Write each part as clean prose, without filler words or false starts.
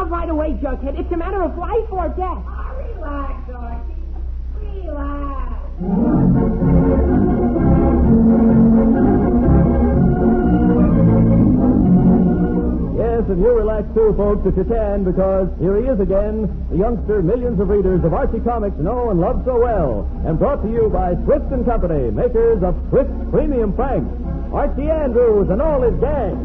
out right away, Jughead. It's a matter of life or death. Oh, relax, Archie. Relax. Yes, and you relax too, folks, if you can, because here he is again, the youngster millions of readers of Archie Comics know and love so well, and brought to you by Swift & Company, makers of Swift Premium Franks, Archie Andrews and all his gang.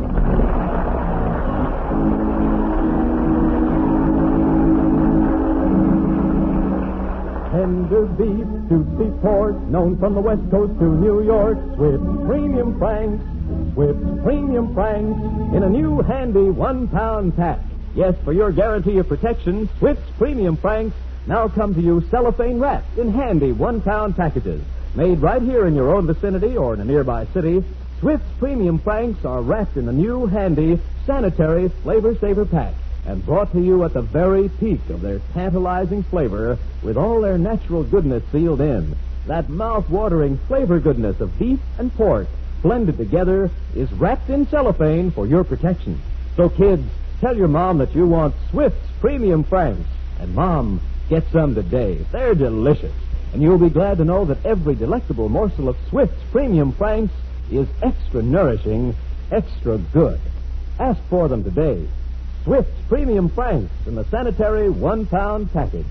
Tender beef, juicy pork, known from the West Coast to New York, Swift Premium Franks. Swift Premium Franks in a new handy 1-pound pack. Yes, for your guarantee of protection, Swift's Premium Franks now come to you cellophane wrapped in handy 1-pound packages. Made right here in your own vicinity or in a nearby city, Swift's Premium Franks are wrapped in a new handy sanitary Flavor Saver pack and brought to you at the very peak of their tantalizing flavor with all their natural goodness sealed in. That mouth-watering flavor goodness of beef and pork blended together is wrapped in cellophane for your protection. So, kids, tell your mom that you want Swift's Premium Franks. And, Mom, get some today. They're delicious. And you'll be glad to know that every delectable morsel of Swift's Premium Franks is extra nourishing, extra good. Ask for them today. Swift's Premium Franks in the sanitary 1-pound package.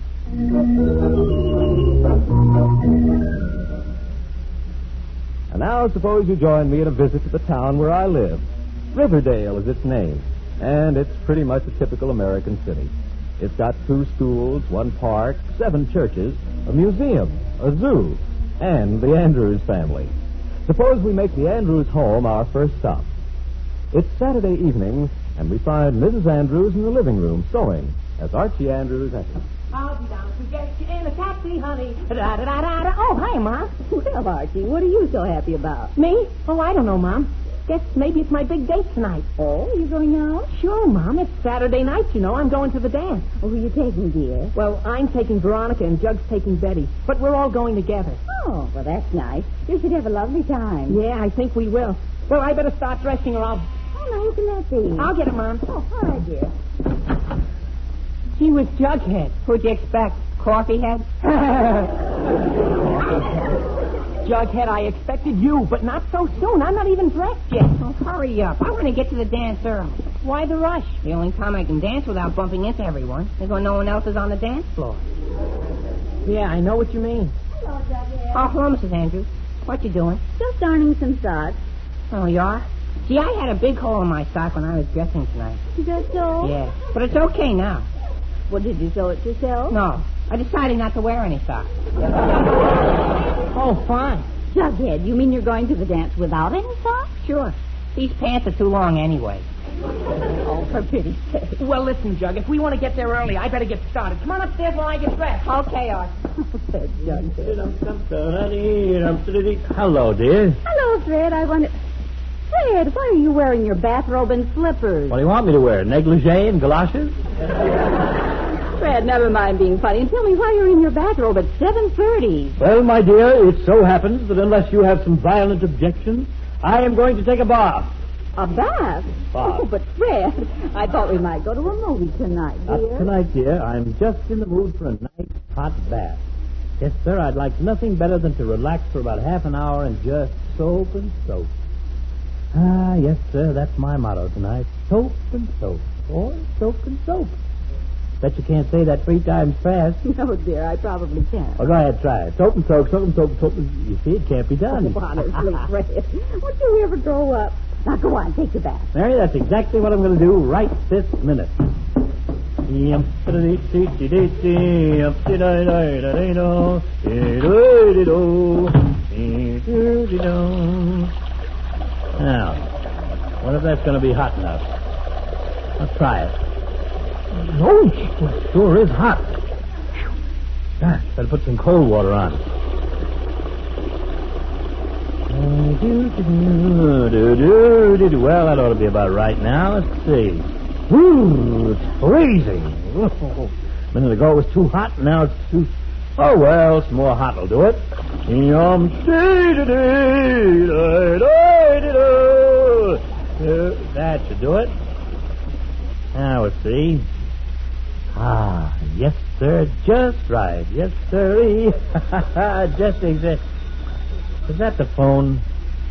And now suppose you join me in a visit to the town where I live. Riverdale is its name, and it's pretty much a typical American city. It's got 2 schools, 1 park, 7 churches, a museum, a zoo, and the Andrews family. Suppose we make the Andrews home our first stop. It's Saturday evening, and we find Mrs. Andrews in the living room sewing as Archie Andrews enters. I'll be down to get you in a taxi, honey. Da-da-da-da-da. Oh, hi, Mom. Well, Archie, what are you so happy about? Me? Oh, I don't know, Mom. Guess maybe it's my big date tonight. Oh, you going out? Sure, Mom. It's Saturday night, you know. I'm going to the dance. Oh, who are you taking, dear? Well, I'm taking Veronica and Jug's taking Betty. But we're all going together. Oh, well, that's nice. You should have a lovely time. Yeah, I think we will. Well, I better start dressing or I'll... Oh, now, who can that be? I'll get it, Mom. Oh, all right, dear. She was Jughead. Who'd you expect? Coffee head? Jughead, I expected you, but not so soon. I'm not even dressed yet. Oh, hurry up. I want to get to the dance early. Why the rush? The only time I can dance without bumping into everyone is when no one else is on the dance floor. Yeah, I know what you mean. Hello, Jughead. Oh, hello, Mrs. Andrews. What you doing? Just darning some socks. Oh, you are? See, I had a big hole in my sock when I was dressing tonight. Is that so? Yeah, but it's okay now. Well, did you sew it yourself? No, I decided not to wear any socks. Oh, fine. Jughead, you mean you're going to the dance without any socks? Sure. These pants are too long anyway. Oh, for pity's sake. Well, listen, Jug, if we want to get there early, I better get started. Come on upstairs while I get dressed. Okay, Art. Said Jughead. Hello, dear. Hello, Fred. I wonder... Fred, why are you wearing your bathrobe and slippers? What do you want me to wear? Negligee and galoshes? Fred, never mind being funny. And tell me why you're in your bathrobe at 7:30. Well, my dear, it so happens that unless you have some violent objections, I am going to take a bath. A bath? Bath. Oh, but Fred, I thought we might go to a movie tonight, Not dear. tonight, dear. I'm just in the mood for a nice hot bath. Yes, sir, I'd like nothing better than to relax for about half an hour and just soap and soap. Ah, yes, sir, that's my motto tonight. Soap and soap. Or soap and soap. Bet you can't say that 3 times fast. No, dear, I probably can't. Oh, go ahead, try it. Soap and soap, soap and soap, soap and... You see, it can't be done. Oh, honestly, Fred, won't you ever grow up? Now, go on, take your bath. Mary, that's exactly what I'm going to do right this minute. Now, what if that's going to be hot enough? Let's try it. Oh, it sure is hot. Gosh, better put some cold water on. Well, that ought to be about right now. Let's see. Ooh, it's freezing. A minute ago it was too hot, and now it's too... Oh, well, some more hot will do it. That should do it. Now, let's see. Ah, yes, sir. Just right. Yes, sir. Just exact. Is that the phone?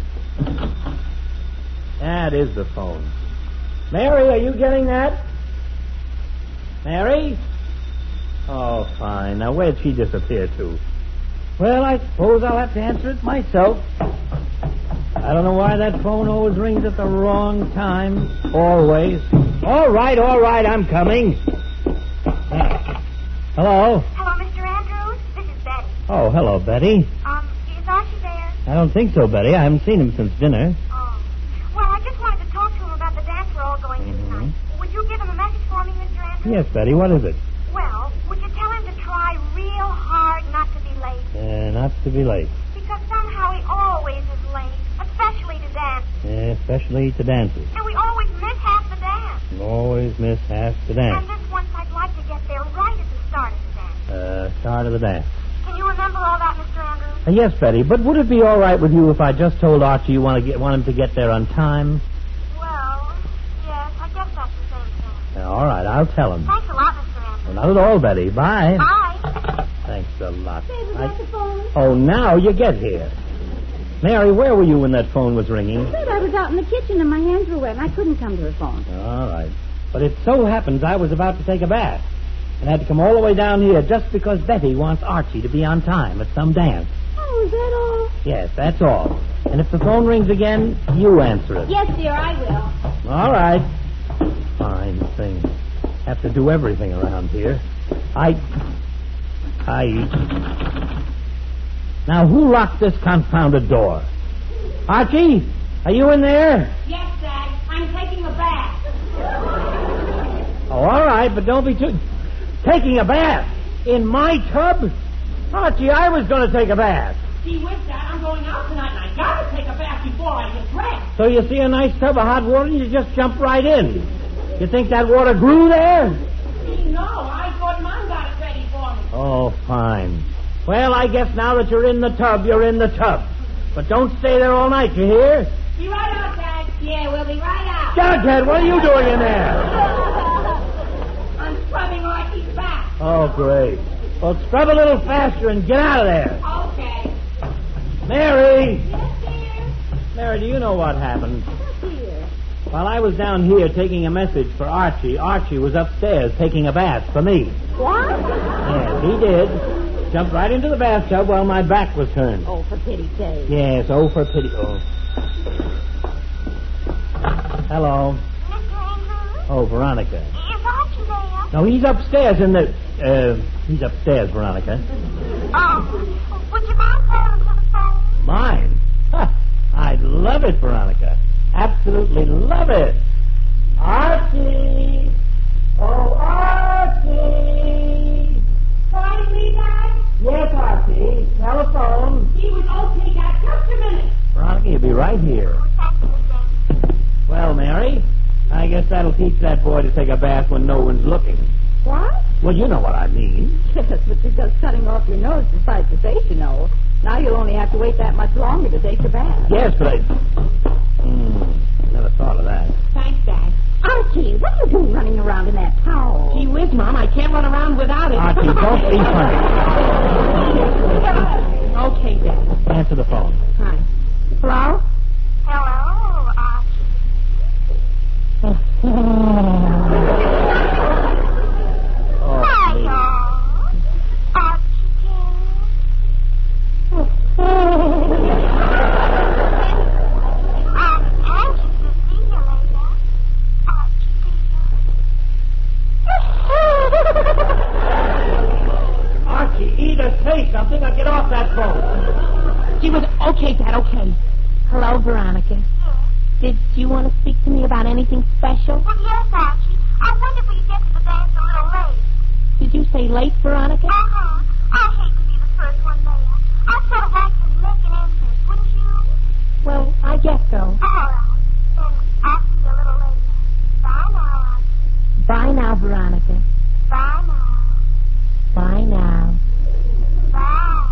That is the phone. Mary, are you getting that? Mary? Oh, fine. Now, where'd she disappear to? Well, I suppose I'll have to answer it myself. I don't know why that phone always rings at the wrong time. Always. All right, I'm coming. Hello? Hello, Mr. Andrews. This is Betty. Oh, hello, Betty. Is Archie there? I don't think so, Betty. I haven't seen him since dinner. Oh. Well, I just wanted to talk to him about the dance we're all going to tonight. Would you give him a message for me, Mr. Andrews? Yes, Betty. What is it? Well, would you tell him to try real hard not to be late? Not to be late. Because somehow he always is late, especially to dance. Especially to dances. And we always miss half the dance. Always miss half the dance. And this once I'd like to get there right at the start of the dance. Start of the dance. Can you remember all that, Mr. Andrews? Yes, Betty, but would it be all right with you if I just told Archie you want him to get there on time? Well, yes, I guess that's the same thing. All right, I'll tell him. Thanks a lot, Mr. Andrews. Well, not at all, Betty. Bye. Bye. Thanks a lot. Was that the phone? Oh, now you get here. Mary, where were you when that phone was ringing? I was out in the kitchen and my hands were wet and I couldn't come to the phone. All right. But it so happens I was about to take a bath and had to come all the way down here just because Betty wants Archie to be on time at some dance. Oh, is that all? Yes, that's all. And if the phone rings again, you answer it. Yes, dear, I will. All right. Fine thing. Have to do everything around here. Now, who locked this confounded door? Archie, are you in there? Yes, Dad. I'm taking a bath. Oh, all right, but don't be too... Taking a bath? In my tub? Archie, I was going to take a bath. Gee whiz, Dad, I'm going out tonight and I gotta take a bath before I get dressed. So you see a nice tub of hot water and you just jump right in. You think that water grew there? Gee, no, I thought Mom got it ready for me. Oh, fine. Well, I guess now that you're in the tub, you're in the tub. But don't stay there all night, you hear? Be right out, Dad. Yeah, we'll be right out. Jughead, what are you doing in there? I'm scrubbing Archie's back. Oh, great. Well, scrub a little faster and get out of there. Okay. Mary! Yes, dear? Mary, do you know what happened? Dear. While I was down here taking a message for Archie, Archie was upstairs taking a bath for me. What? Yes, he did. Jumped right into the bathtub while my back was turned. Oh, for pity's sake. Yes, oh, for pity. Oh. Hello. Mr. Andrews? Oh, Veronica. Is Archie there? No, he's upstairs in the... he's upstairs, Veronica. Oh, would you mind calling to the phone? Mine? Huh. I'd love it, Veronica. Absolutely love it. Archie! Oh, Archie! Finally, Dad? Yes, Archie. Telephone. He was okay, Dad. Just a minute. Veronica, you'll be right here. Well, Mary, I guess that'll teach that boy to take a bath when no one's looking. What? Well, you know what I mean. Yes, but you're just cutting off your nose to spite the face, you know. Now you'll only have to wait that much longer to take a bath. Yes, but I... never thought of that. Thanks, Dad. Archie, what are you doing running around in that towel? Gee whiz, Mom, I can't run around without it. Archie, don't be funny. Okay, Dad. Answer the phone. Hi. Hello? Hello, Archie. Oh, Hi, Archie. I'm anxious to see you later. Archie, either say something or get off that phone. Gee whiz, okay, Dad, okay. Hello, Veronica. Did you want to speak to me about anything special? Well, yes, Archie. I wonder if we could get to the dance a little late. Did you say late, Veronica? Uh-huh. I hate to be the first one there. I'd sort of like to make an entrance, wouldn't you? Well, I guess so. All right. Then I'll see you a little later. Bye now, Archie. Bye now, Veronica. Bye now. Bye now. Bye.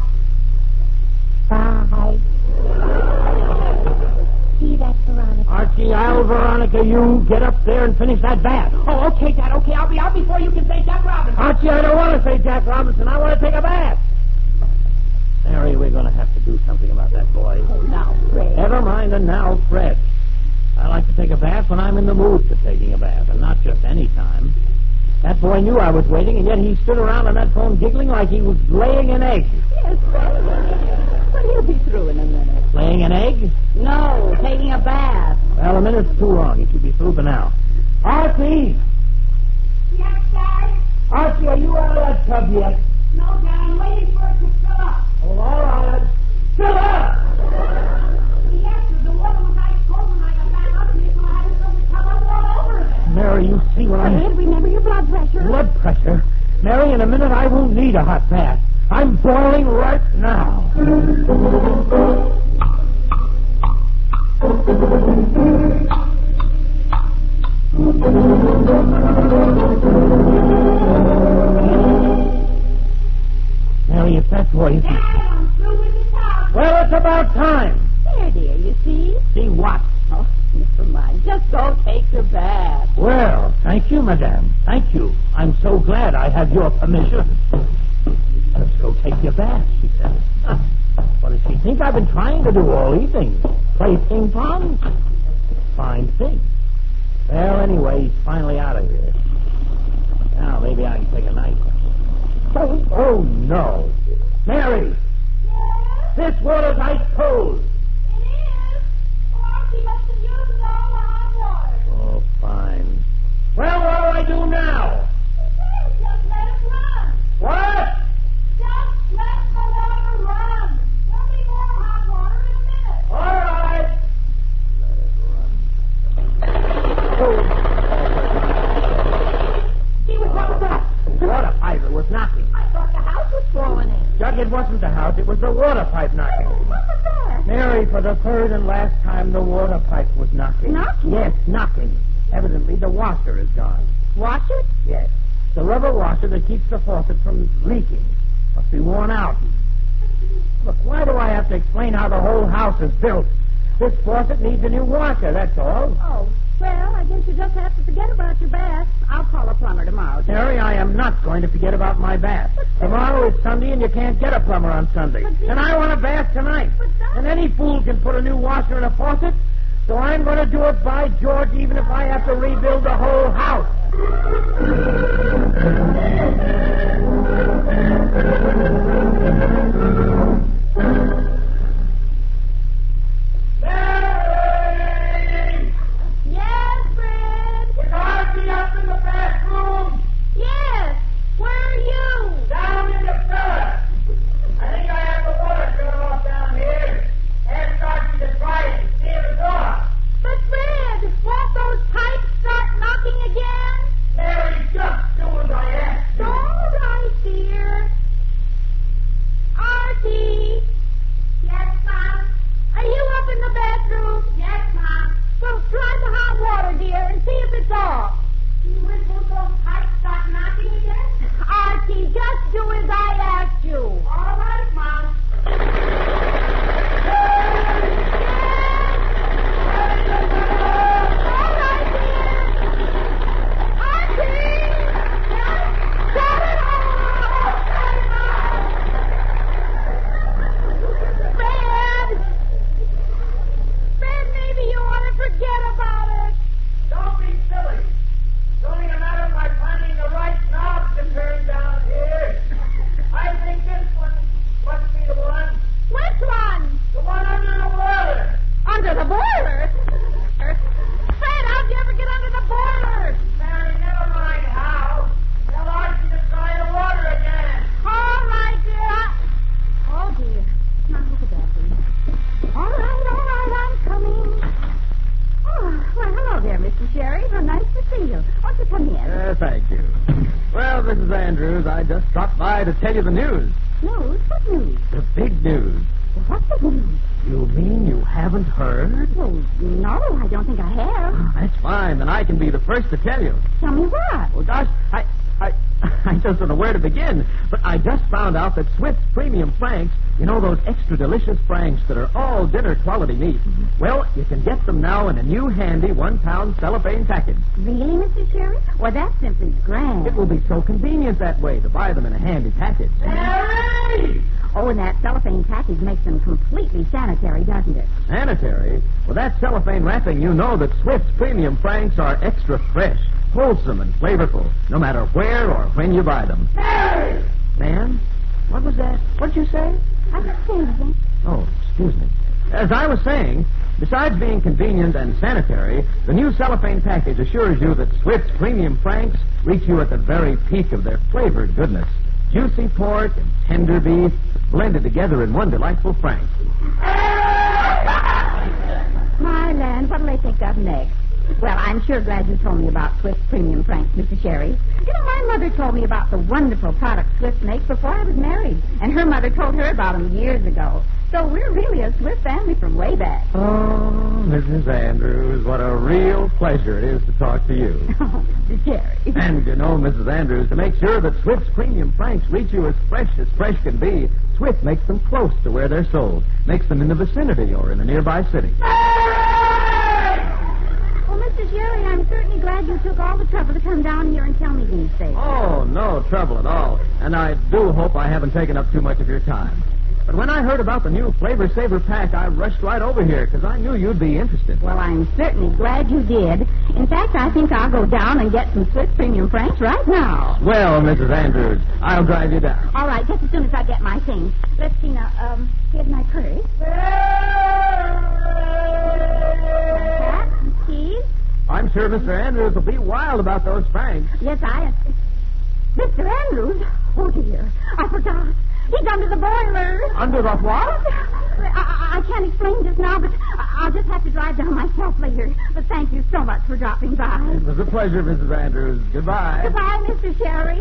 Bye. See that, Veronica? Archie, I'll Veronica, you get up there and finish that bath. Oh, okay, Dad, okay. I'll be out before you can say Jack Robinson. Archie, I don't want to say Jack Robinson. I want to take a bath. Mary, we're going to have to do something about that boy. Oh, now, Fred. Never mind the now, Fred. I like to take a bath when I'm in the mood for taking a bath, and not just any time. That boy knew I was waiting, and yet he stood around on that phone giggling like he was laying an egg. Yes, Fred. But he'll be through in a minute. Laying an egg? No, taking a bath. Well, a minute's too long. He should be through by now. Archie! Yes, Dad? Archie, are you out of that tub yet? No, Dad, I'm waiting for it to fill up. Oh, all right. Fill up! Yes, the water was ice cold when I got back up here, so I had to fill the tub up all over again. Mary, you see what I'm... Fred, remember your blood pressure. Blood pressure? Mary, in a minute I won't need a hot bath. I'm boiling right now. Mary, if that's what you... Dad, I'm through with the tub. Well, it's about time. There, dear, you see? See what? Oh, never mind. Just go take your bath. Well, thank you, madame. Thank you. I'm so glad I have your permission. Let's go take your bath, she said. What does she think I've been trying to do all evening? Play ping pong? Fine thing. Well, anyway, he's finally out of here. Now, maybe I can take a night. Oh, no. Mary! Yes? This water's ice cold. It is. Archie must have used all the hot water. Oh, fine. Well, what do I do now? Just let it run. What? Just let the water run. There'll be more hot water in a minute. All right. Gee, what was that? The water pipe, it was knocking. I thought the house was falling in. Jug, it wasn't the house, it was the water pipe knocking. What was that? Mary, for the third and last time, the water pipe was knocking. Knocking? Yes, knocking. Evidently, the washer is gone. Wash it? Yes. The rubber washer that keeps the faucet from leaking must be worn out. Look, why do I have to explain how the whole house is built? This faucet needs a new washer, that's all. Oh, well, I guess you just have to forget about your bath. I'll call a plumber tomorrow. Mary, I am not going to forget about my bath. Tomorrow is Sunday, and you can't get a plumber on Sunday. And I want a bath tonight. And any fool can put a new washer in a faucet. So I'm going to do it, by George, even if I have to rebuild the whole house. Mary! Yes, Fred? Is Archie up in the bathroom? Yes. Where are you? Down in the cellar. I think I have the water shut off down here. Ask Archie to try it and see if it's off. But, Fred, won't those pipes start knocking again? Mary, just do as I ask you. All right, dear. Archie. Yes, Mom. Are you up in the bathroom? Yes, Mom. Well, try the hot water, dear, and see if it's off. Won't those pipes start knocking again? Archie, just do as I asked you. All right, Mom. Don't be silly. It's only a matter of my finding the right knob to turn down here. I think this one must be the one. Which one? The one under the water. Under the boiler? Fred, how'd you ever get under the boiler? Mary, never mind how. Tell Archie to try the water again. All right, dear. Oh, dear. Now, look at that, please. All right, I'm coming. Oh, well, hello there, Mr. Sherry. How nice to see you. Won't you come in? Thank you. Well, Mrs. Andrews, I just stopped by to tell you the news. News? What news? The big news. What's the news? You mean you haven't heard? Well, no, I don't think I have. That's fine. Then I can be the first to tell you. Tell me what? Well, gosh, I just don't know where to begin. But I just found out that Swift's Premium Franks, you know, those extra delicious Franks that are all dinner quality meat, well, you can get them now in a new handy 1-pound cellophane package. Really, Mr. Sherry? Well, that's simply grand. It will be so convenient that way to buy them in a handy package. Mary! Oh, and that cellophane package makes them completely sanitary, doesn't it? Sanitary? With that cellophane wrapping, you know that Swift's Premium Franks are extra fresh, wholesome, and flavorful, no matter where or when you buy them. Mary! Ma'am? What was that? What did you say? I didn't say anything. Oh, excuse me. As I was saying, besides being convenient and sanitary, the new cellophane package assures you that Swift's Premium Franks reach you at the very peak of their flavored goodness. Juicy pork and tender beef blended together in one delightful frank. My land, what'll they think of next? Well, I'm sure glad you told me about Swift's Premium Franks, Mr. Sherry. You know, my mother told me about the wonderful products Swift makes before I was married, and her mother told her about them years ago. So we're really a Swift family from way back. Oh, Mrs. Andrews, what a real pleasure it is to talk to you. Oh, Mr. Sherry. And you know, Mrs. Andrews, to make sure that Swift's Premium Franks reach you as fresh can be, Swift makes them close to where they're sold. Makes them in the vicinity or in a nearby city. Well, Mr. Sherry, I'm certainly glad you took all the trouble to come down here and tell me these things. Oh, no trouble at all. And I do hope I haven't taken up too much of your time. But when I heard about the new Flavor Saver pack, I rushed right over here because I knew you'd be interested. Well, I'm certainly glad you did. In fact, I think I'll go down and get some Swift Premium Franks right now. Well, Mrs. Andrews, I'll drive you down. All right, just as soon as I get my things. Let's see now. Here's my purse. My hat and keys. I'm sure Mr. Andrews will be wild about those Franks. Yes, Mr. Andrews? Oh, dear. I forgot. He's under the boiler. Under the what? I can't explain just now, but I'll just have to drive down myself later. But thank you so much for dropping by. It was a pleasure, Mrs. Andrews. Goodbye. Goodbye, Mr. Sherry.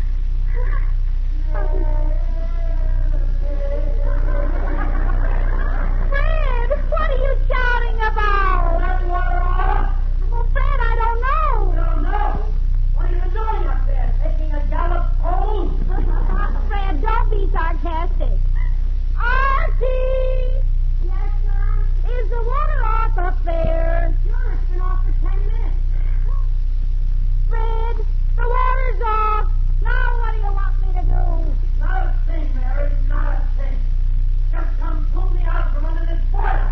Fred, what are you shouting about? That water off? Well, Fred, I don't know. You don't know? What are you doing up there? Taking a gallop pole? Fred, don't be sarcastic. Archie! Yes, Mom? Is the water off up there? Sure, it's been off for 10 minutes. Fred, the water's off. Now what do you want me to do? Not a thing, Mary. Not a thing. Just come pull me out from under this boiler.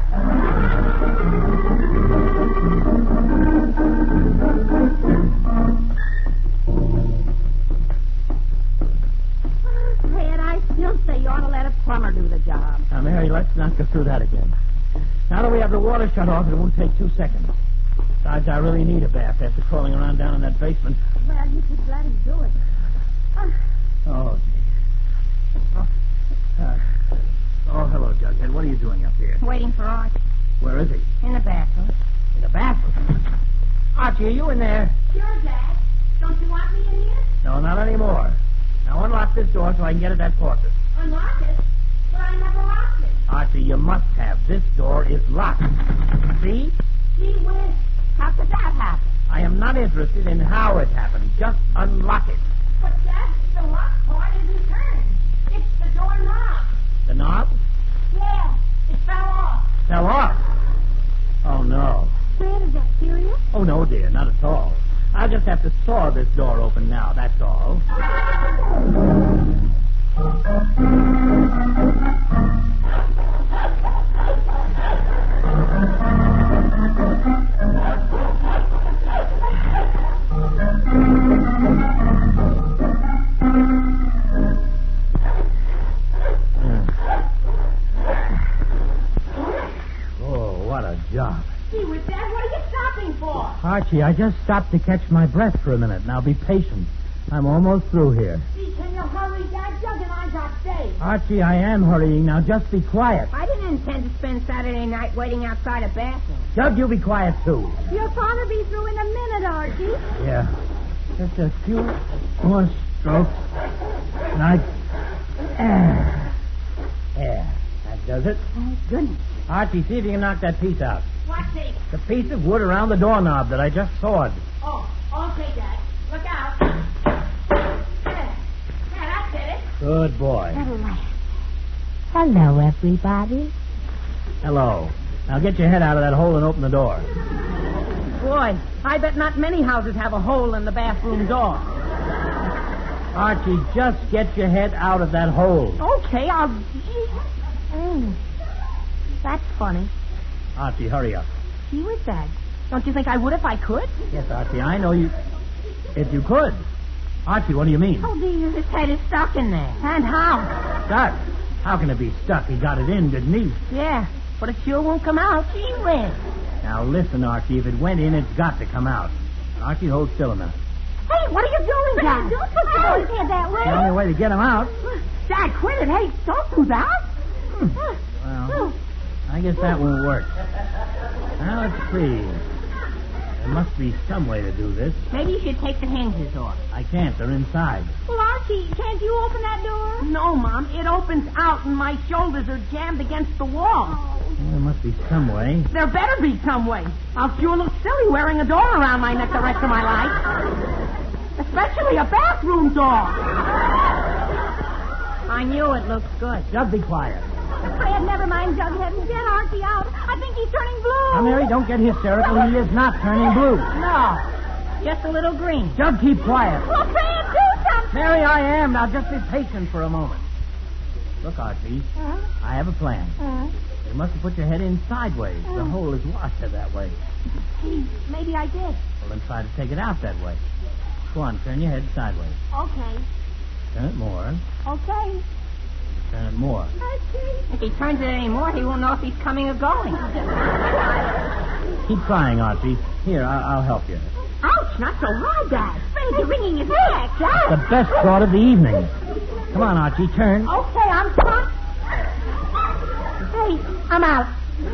Fred, I still say you ought to let a plumber do the job. Now, Mary, let's not go through that again. Now that we have the water shut off, it won't take 2 seconds. Besides, I really need a bath after crawling around down in that basement. Well, you could let him do it. Oh, gee. Oh, hello, Jughead. What are you doing up here? Waiting for Archie Where is he? in the bathroom. In the bathroom. Archie, are you in there? Sure, Dad. Don't you want me in here? No, not anymore. Now unlock this door so I can get at that portrait. Unlock it? But I never locked it. Archie, you must have. This door is locked. See? Gee whiz. How could that happen? I am not interested in how it happened. Just unlock it. But, Dad, the lock part isn't turned. It's the door knob. The knob Yeah, it fell off. fell off. Oh, no. Fred, is that serious? Oh, no, dear, not at all. I'll just have to saw this door open now, that's all. Oh, what a job. Gee whiz, Dad, what are you stopping for? Archie, I just stopped to catch my breath for a minute. Now be patient. I'm almost through here. Gee, can you hurry, Dad? Jug and I got days. Archie, I am hurrying. Now just be quiet. I didn't intend to spend Saturday night waiting outside a bathroom. Jug, you be quiet, too. Your father be through in a minute, Archie. Yeah. Just a few more strokes. And I... There. That does it. Thank goodness. Archie, see if you can knock that piece out. What's it? The piece of wood around the doorknob that I just sawed. Oh, okay, Dad. Look out. There. Good boy. Hello, everybody. Hello. Now get your head out of that hole and open the door. Boy, I bet not many houses have a hole in the bathroom door. Archie, just get your head out of that hole. Okay, I'll... That's funny. Archie, hurry up. Gee whiz, Dad. Don't you think I would if I could? Yes, Archie, I know you... If you could. Archie, what do you mean? Oh, dear, his head is stuck in there. And how? Stuck? How can it be stuck? He got it in, didn't he? Yeah, but it sure won't come out. Gee whiz. Now, listen, Archie. If it went in, it's got to come out. Archie, hold still a minute. Hey, what are you doing, Dad? Don't put your head that way. The only way to get him out... Dad, quit it. Hey, don't do that. Well, I guess that won't work. Now, let's see. There must be some way to do this. Maybe you should take the hinges off. I can't. They're inside. Well, Archie, can't you open that door? No, Mom. It opens out and my shoulders are jammed against the wall. Well, there must be some way. There better be some way. I'll sure look silly wearing a door around my neck the rest of my life. Especially a bathroom door. I knew it looked good. Just be quiet. Fred, never mind, Jughead. Get Archie out. I think he's turning blue. Now, Mary, don't get hysterical. He is not turning blue. No. Just a little green. Just keep quiet. Well, Fred, do something. Mary, I am. Now, just be patient for a moment. Look, Archie, I have a plan. You must have put your head in sideways. The hole is wider that way. Gee, maybe I did. Well, then try to take it out that way. Go on, turn your head sideways. Okay. Turn it more. Okay. Turn it more. If he turns it any more, he won't know if he's coming or going. Keep trying, Archie. Here, I'll help you. Ouch, not so hard, Dad. Fred, you're wringing his neck. The best thought of the evening. Come on, Archie, turn. Okay, I'm stuck. Hey, I'm out.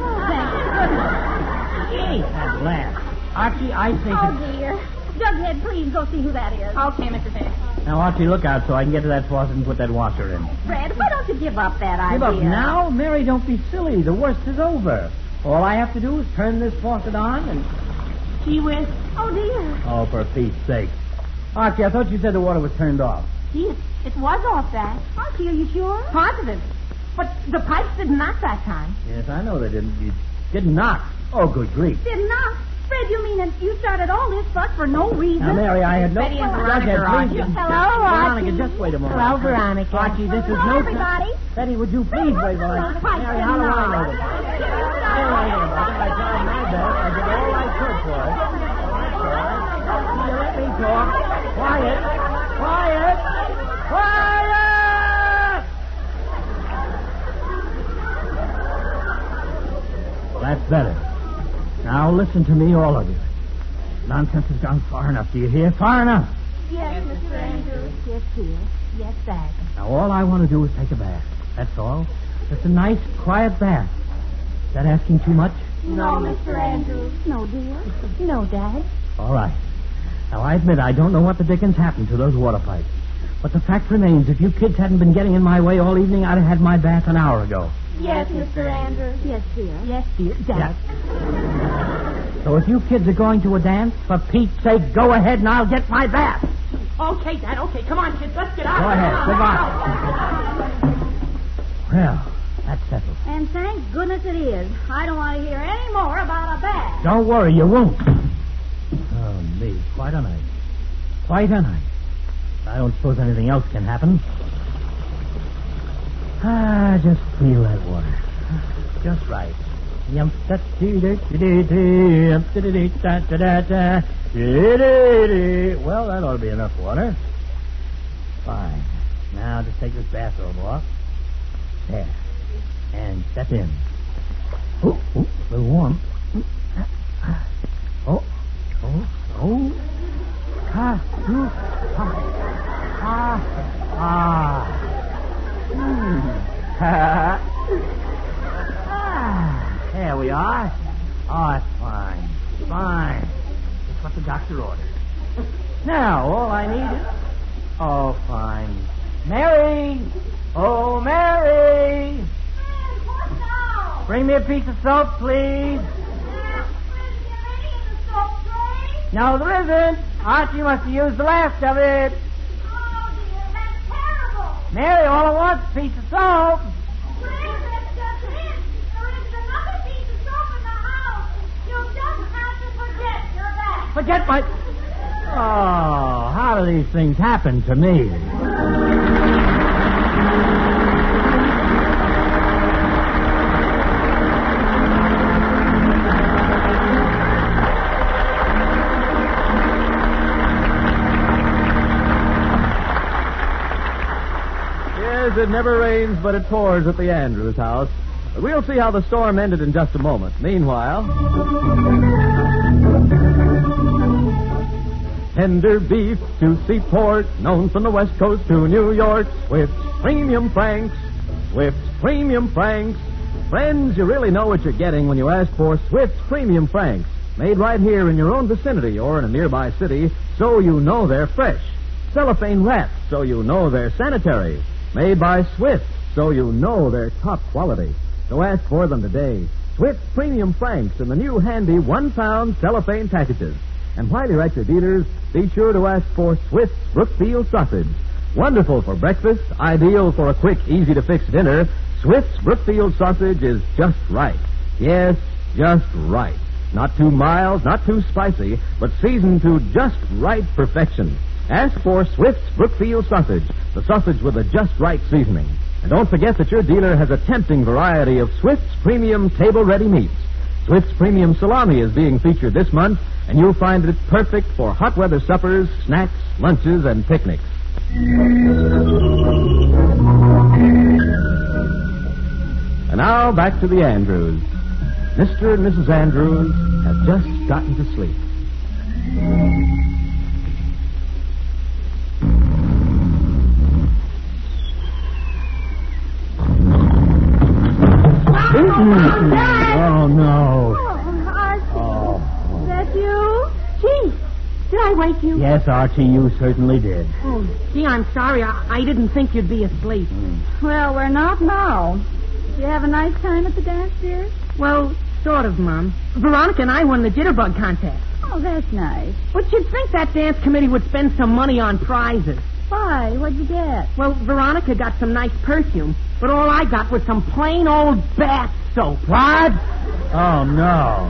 Gee, at last. Archie, I think Oh, dear. Jughead, please go see who that is. Okay, Mr. Fish. Now, Archie, look out so I can get to that faucet and put that washer in. Fred, why don't you give up that idea? Give up now? Mary, don't be silly. The worst is over. All I have to do is turn this faucet on and... Gee whiz. Oh, dear. Oh, for Pete's sake. Archie, I thought you said the water was turned off. Gee, it was off, Dad. Archie, are you sure? Positive. But the pipes didn't knock that time. Yes, I know they didn't. You didn't knock. Oh, good grief. Did not. Fred, you mean that you started all this fuss for no reason? Now, Mary, I had no... Betty and Veronica are on you. Hello, Veronica, Archie. just wait a moment. Hello, Veronica. Archie, this is Hello, no... everybody. Betty, would you please wait while I... Mary, how do I know this? I don't know anything about it. I tried my best. I did all I could for it. Will you let me talk? Quiet. Quiet. Quiet! Well, that's better. Now listen to me, all of you. Nonsense has gone far enough. Do you hear? Far enough. Yes, Mr. Andrews. Yes, dear. Yes, Dad. Now all I want to do is take a bath. That's all. Just a nice, quiet bath. Is that asking too much? No, Mr. Andrews. No, dear. No, Dad. All right. Now I admit I don't know what the dickens happened to those water pipes. But the fact remains, if you kids hadn't been getting in my way all evening, I'd have had my bath an hour ago. Yes, Mr. Andrews. Yes, dear. Yes, dear. Dad. Yeah. So if you kids are going to a dance, for Pete's sake, go ahead and I'll get my bath. Okay, Dad, okay. Come on, kids. Let's get out. Go ahead. Goodbye. Well, that's settled. And thank goodness it is. I don't want to hear any more about a bath. Don't worry, you won't. Oh, me. Quite a night. Quite a night. I don't suppose anything else can happen. Just feel that water. Just right. Well, that ought to be enough water. Fine. Now, just take this bathrobe off. There. And step in. Oh, a little warm. Oh. There we are. Oh, it's fine. Fine. Just what the doctor ordered. Now, all I need is... Oh, fine. Mary! Oh, Mary! What now? Bring me a piece of soap, please. No, there isn't. Archie must have used the last of it. Oh, dear, that's terrible. Mary, all I want is a piece of soap. Wait a minute, just in. There is another piece of soap in the house. You'll just have to forget your bag. Forget my... Oh, how do these things happen to me? Yes, it never rains, but it pours at the Andrews house. But we'll see how the storm ended in just a moment. Meanwhile... Tender beef to Seaport, known from the West Coast to New York. Swift's Premium Franks. Swift's Premium Franks. Friends, you really know what you're getting when you ask for Swift's Premium Franks. Made right here in your own vicinity or in a nearby city, so you know they're fresh. Cellophane wrapped, so you know they're sanitary. Made by Swift, so you know they're top quality. So ask for them today. Swift's Premium Franks in the new handy 1-pound cellophane packages. And while you're at your dealers, be sure to ask for Swift's Brookfield Sausage. Wonderful for breakfast, ideal for a quick, easy-to-fix dinner, Swift's Brookfield Sausage is just right. Yes, just right. Not too mild, not too spicy, but seasoned to just right perfection. Ask for Swift's Brookfield Sausage, the sausage with the just right seasoning. And don't forget that your dealer has a tempting variety of Swift's Premium table-ready meats. Swift's Premium Salami is being featured this month, and you'll find it perfect for hot weather suppers, snacks, lunches, and picnics. And now back to the Andrews. Mr. and Mrs. Andrews have just gotten to sleep. Oh, no. Oh, Archie. Is that you? Gee, did I wake you? Yes, Archie, you certainly did. Oh, gee, I'm sorry. I didn't think you'd be asleep. Well, we're not now. Did you have a nice time at the dance, dear? Well, sort of, Mom. Veronica and I won the jitterbug contest. Oh, that's nice. But you'd think that dance committee would spend some money on prizes. Why? What'd you get? Well, Veronica got some nice perfume, but all I got was some plain old bath soap. What? Oh, no.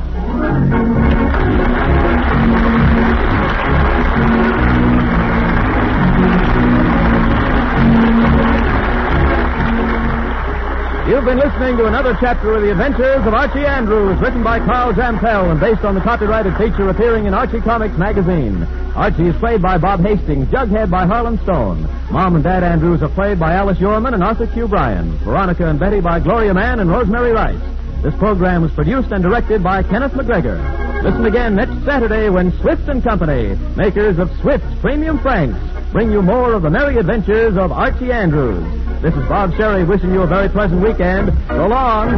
You've been listening to another chapter of The Adventures of Archie Andrews, written by Carl Zampel and based on the copyrighted feature appearing in Archie Comics magazine. Archie is played by Bob Hastings, Jughead by Harlan Stone. Mom and Dad Andrews are played by Alice Yorman and Arthur Q. Bryan. Veronica and Betty by Gloria Mann and Rosemary Rice. This program was produced and directed by Kenneth McGregor. Listen again next Saturday when Swift & Company, makers of Swift's Premium Franks, bring you more of the merry adventures of Archie Andrews. This is Bob Sherry wishing you a very pleasant weekend. So long.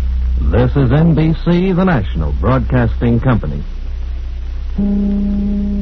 This is NBC, the national broadcasting company.